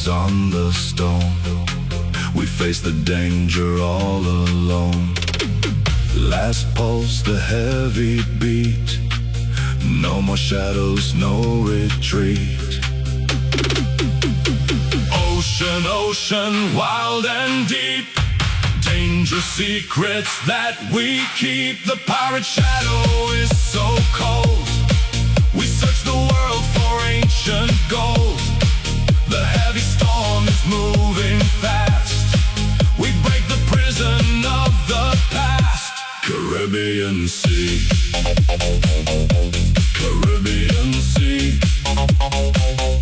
is on the stone. We face the danger all alone. Last pulse, the heavy beat. No more shadows, no retreat. Ocean, ocean, wild and deep. Dangerous secrets that we keep. The pirate shadow is so cold. We search the world for ancient gold. The heavy storm is moving fast. We break the prison of the past. Caribbean Sea, Caribbean Sea.